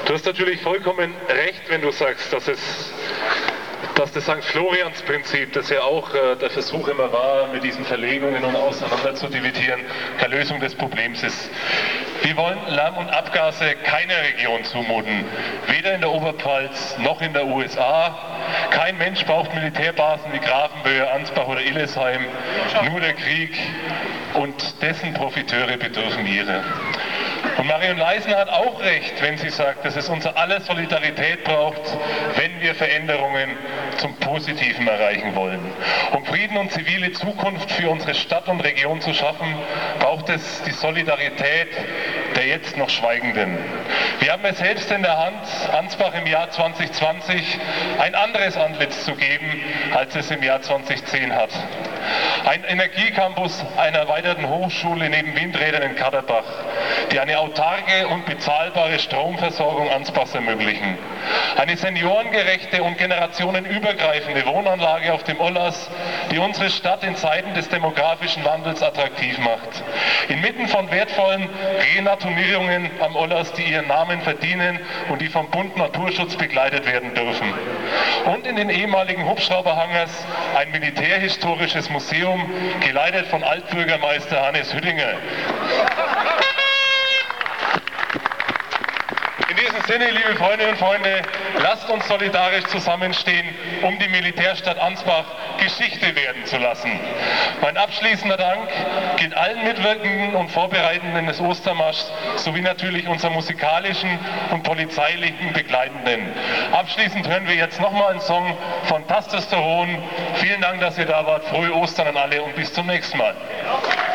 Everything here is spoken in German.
Du hast natürlich vollkommen recht, wenn du sagst, dass das St. Florians-Prinzip, das ja auch der Versuch immer war, mit diesen Verlegungen und auseinander zu dividieren, keine Lösung des Problems ist. Wir wollen Lärm und Abgase keiner Region zumuten, weder in der Oberpfalz noch in der USA. Kein Mensch braucht Militärbasen wie Grafenwöhr, Ansbach oder Illesheim, nur der Krieg und dessen Profiteure bedürfen ihrer. Und Marion Leisner hat auch recht, wenn sie sagt, dass es unser aller Solidarität braucht, wenn wir Veränderungen zum Positiven erreichen wollen. Um Frieden und zivile Zukunft für unsere Stadt und Region zu schaffen, braucht es die Solidarität der jetzt noch Schweigenden. Wir haben es selbst in der Hand, Ansbach im Jahr 2020 ein anderes Antlitz zu geben, als es im Jahr 2010 hat. Ein Energiecampus einer erweiterten Hochschule neben Windrädern in Kaderbach, die eine autarke und bezahlbare Stromversorgung Ansbachs ermöglichen. Eine seniorengerechte und generationenübergreifende Wohnanlage auf dem Ollers, die unsere Stadt in Zeiten des demografischen Wandels attraktiv macht. Inmitten von wertvollen Renaturierungen am Ollers, die ihren Namen verdienen und die vom Bund Naturschutz begleitet werden dürfen. Und in den ehemaligen Hubschrauberhangars ein militärhistorisches Museum, geleitet von Altbürgermeister Hannes Hüttinger. In diesem Sinne, liebe Freundinnen und Freunde, lasst uns solidarisch zusammenstehen, um die Militärstadt Ansbach Geschichte werden zu lassen. Mein abschließender Dank gilt allen Mitwirkenden und Vorbereitenden des Ostermarschs sowie natürlich unseren musikalischen und polizeilichen Begleitenden. Abschließend hören wir jetzt nochmal einen Song von Testosteron. Vielen Dank, dass ihr da wart. Frohe Ostern an alle und bis zum nächsten Mal.